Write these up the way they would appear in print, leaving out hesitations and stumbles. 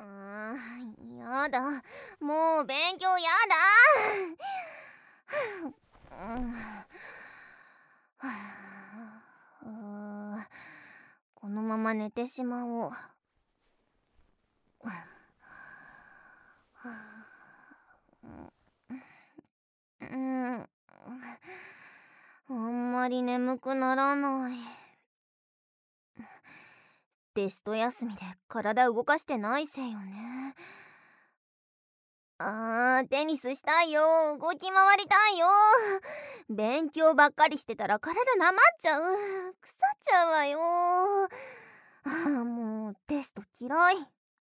やだ。もう勉強やだ。このまま寝てしまおう。あんまり眠くならない。テスト休みで体動かしてないせいよね。テニスしたいよ。動き回りたいよ。勉強ばっかりしてたら体なまっちゃう。腐っちゃうわよ。もうテスト嫌い。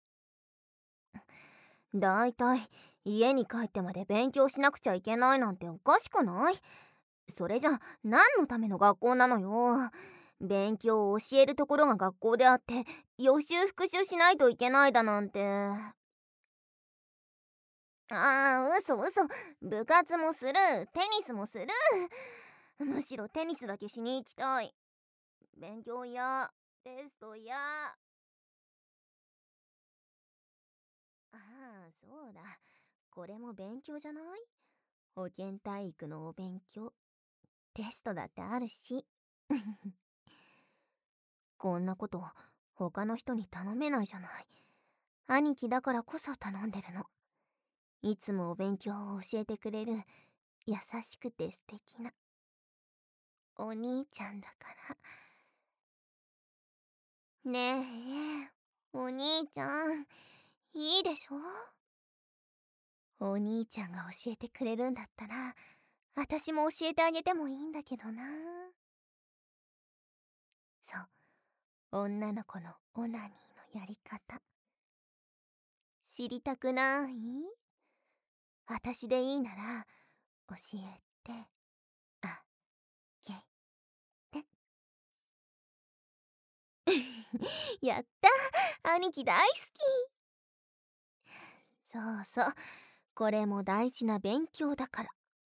だいたい家に帰ってまで勉強しなくちゃいけないなんておかしくない？それじゃ何のための学校なのよ。勉強を教えるところが学校であって、予習復習しないといけないだなんて。嘘。部活もする、テニスもする。むしろテニスだけしに行きたい。勉強やテストや。そうだ、これも勉強じゃない？保健体育のお勉強、テストだってあるし。こんなこと他の人に頼めないじゃない。兄貴だからこそ頼んでるの。いつもお勉強を教えてくれる優しくて素敵なお兄ちゃんだから。ねえ、お兄ちゃん、いいでしょ？お兄ちゃんが教えてくれるんだったら、私も教えてあげてもいいんだけどな。そう、女の子のオナニーのやり方。知りたくない？私でいいなら教えてあげて。やった、兄貴大好き。そう、これも大事な勉強だから。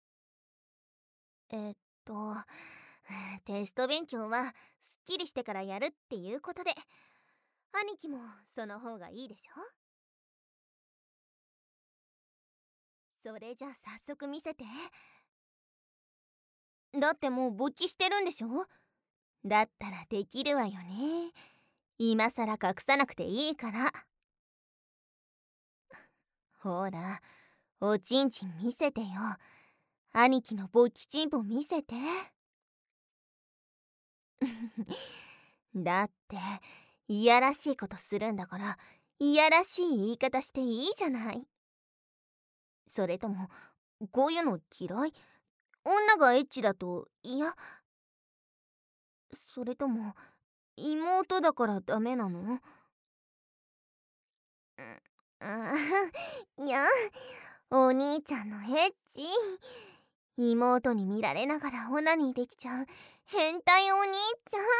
えっとテスト勉強はすっきりしてからやるっていうことで、兄貴もその方がいいでしょ？それじゃ早速見せて。だってもう勃起してるんでしょ？だったらできるわよね。今さら隠さなくていいから。ほら、おちんちん見せてよ。兄貴の勃起チンポ見せて。だっていやらしいことするんだから、いやらしい言い方していいじゃない。それともこういうの嫌い？女がエッチだと嫌？それとも妹だからダメなの？いや、お兄ちゃんのエッチ、妹に見られながらオナニーできちゃう変態お兄ちゃん。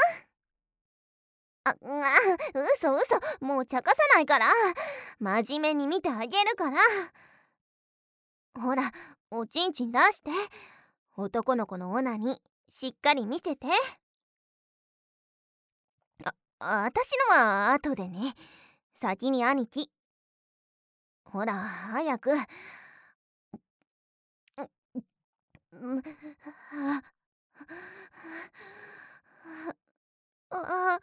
嘘、もう茶化さないから。真面目に見てあげるから。ほら、おちんちん出して。男の子のオナニーしっかり見せて。私のは後でね。先に兄貴。ほら早く。あ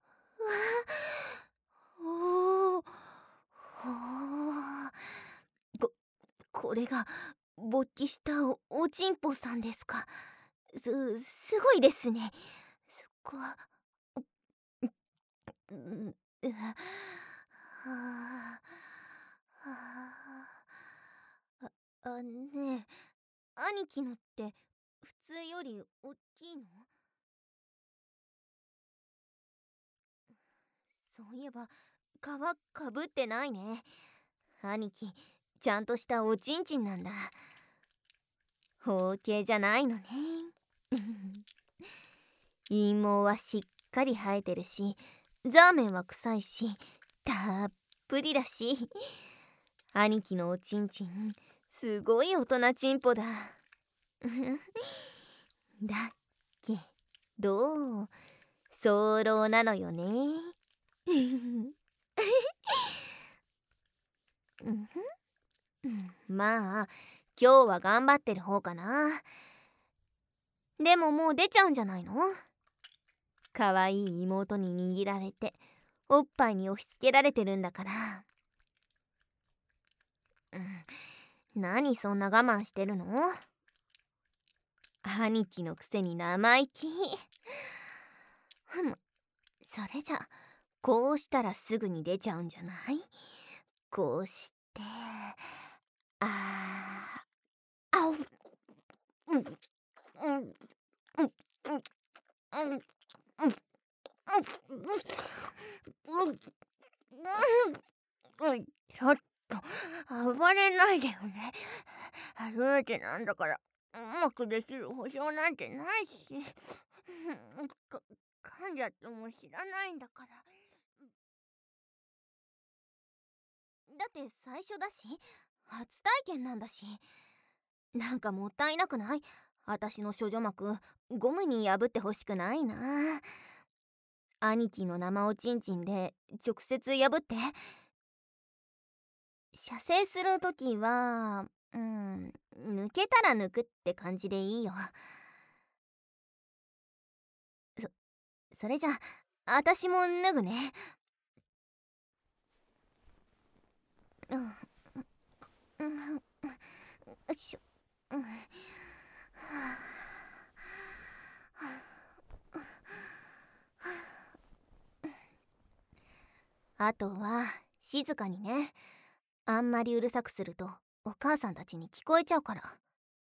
おーここれが勃起したおちんぽさんですか？すごいですね。そこはうんはあねえ、兄貴のって普通より大きいの？そういえば皮かぶってないね。兄貴ちゃんとしたおちんちんなんだ。包茎じゃないのね。陰毛はしっかり生えてるし、ザーメンは臭いし、たっぷりだし。兄貴のおちんちんすごい大人ちんぽだ。だけど早漏なのよね。 まあ今日は頑張ってる方かな。でももう出ちゃうんじゃないの？かわいい妹に握られておっぱいに押し付けられてるんだから。何そんな我慢してるの？兄貴のくせに生意気。それじゃこうしたらすぐに出ちゃうんじゃない？こうしてあうちょっと暴れないでよね。初めてなんだからうまくできる保証なんてないし、噛んじゃっても知らないんだから。だって最初だし初体験なんだし、なんかもったいなくない？私の処女膜ゴムに破ってほしくないな。兄貴の生おちんちんで直接破って。射精するときは抜けたら抜くって感じでいいよ。それじゃ私も脱ぐね。よいしょ。あとは静かにね。あんまりうるさくするとお母さんたちに聞こえちゃうから。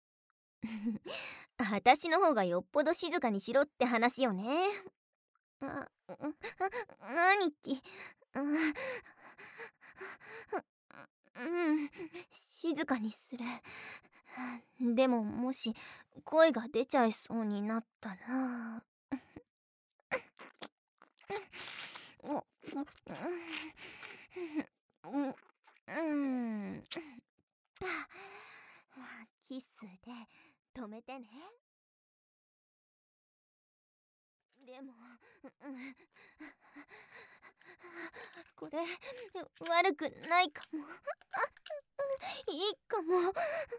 私の方がよっぽど静かにしろって話よね。兄貴、静かにする。でももし声が出ちゃいそうになったらキスで止めてね。でもこれ悪くないかも。いいかも。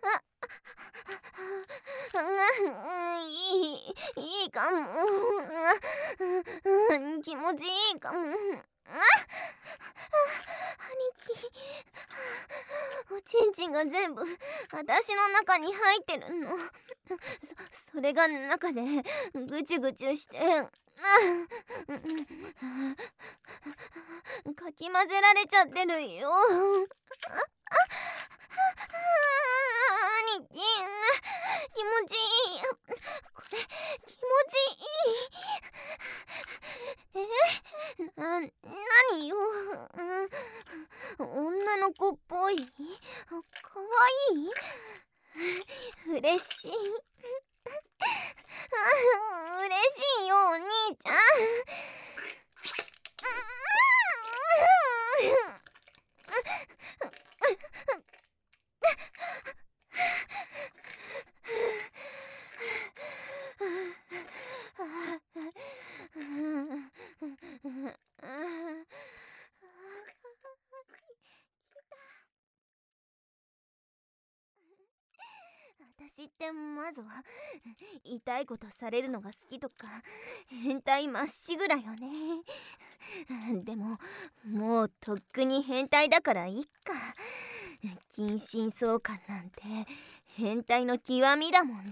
いいかも。気持ちいいかも。兄貴、おちんちんが全部私の中に入ってるの。それが中でぐちゅぐちゅしてかき混ぜられちゃってるよ。兄貴、気持ちいい。これ気持ちいい。何よ。女の子っぽい。かわいい。嬉しい。嬉しいよお兄ちゃん。私ってまずは痛いことされるのが好きとか変態まっしぐらよね。でももうとっくに変態だからいっか。近親相関なんて変態の極みだもんね。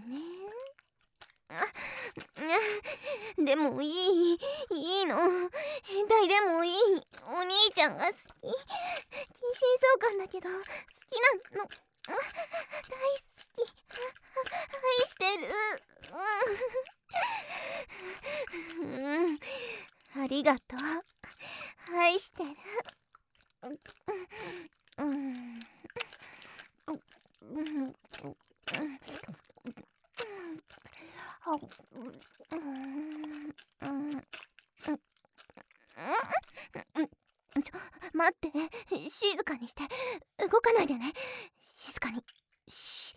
でもいいの。変態でもいい。お兄ちゃんが好き。近親相関だけど好きなの。大好き。愛してる。ありがとう。愛してる。待って、静かにして。動かないでね。静かに。し